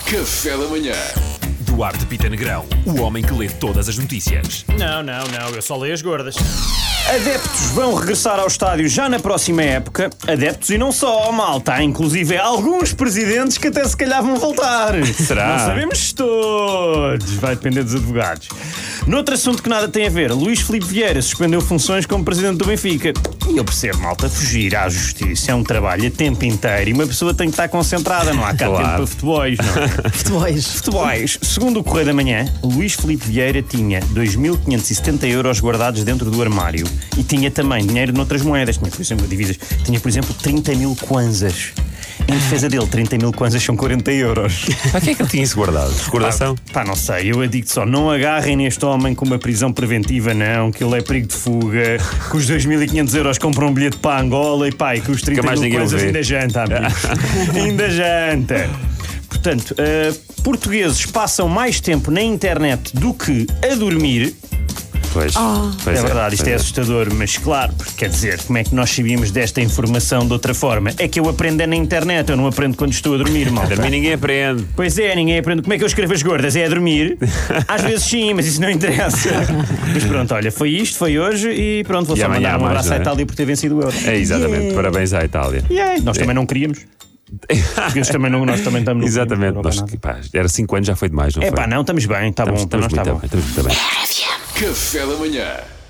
Café da manhã. Duarte Pita Negrão, o homem que lê todas as notícias. Não, eu só leio as gordas. Adeptos vão regressar ao estádio já na próxima época. Adeptos e não só, malta. Há inclusive alguns presidentes que até se calhar vão voltar. Será? Não sabemos se todos. Vai depender dos advogados. Noutro assunto que nada tem a ver, Luís Filipe Vieira suspendeu funções como presidente do Benfica. E eu percebo, malta, fugir à justiça é um trabalho a tempo inteiro e uma pessoa tem que estar concentrada. Não há cá tempo para futebols, não. Futebols. Segundo o Correio da Manhã, Luís Filipe Vieira tinha 2.570 euros guardados dentro do armário e tinha também dinheiro noutras moedas. Tinha, por exemplo, divisas. Tinha, por exemplo, 30 mil kwanzas. Em defesa dele, 30 mil kwanzas são 40 euros. Para que é que ele tinha isso guardado? Recordação? Não sei, eu digo só, não agarrem neste homem com uma prisão preventiva, não, que ele é perigo de fuga, com os 2.500 euros compra um bilhete para Angola e que os 30 mil kwanzas ainda janta, amigos. Ainda janta. Portanto, portugueses passam mais tempo na internet do que a dormir. Pois É verdade, isto é assustador, mas claro, porque quer dizer, como é que nós sabíamos desta informação de outra forma? É que eu aprendo na internet, eu não aprendo quando estou a dormir, malta. A dormir ninguém aprende. Pois é, ninguém aprende. Como é que eu escrevo as gordas? É a dormir? Às vezes sim, mas isso não interessa. Mas pronto, olha, foi isto, foi hoje e pronto, vou E só amanhã mandar um mais, abraço não à é? Itália por ter vencido o Euro. É, exatamente, parabéns à Itália. Nós também não queríamos. Nós também estamos no Exatamente, era 5 anos, já foi demais, não foi? não, estamos bem, está bom, para nós está bom. Estamos muito bem. Café da manhã.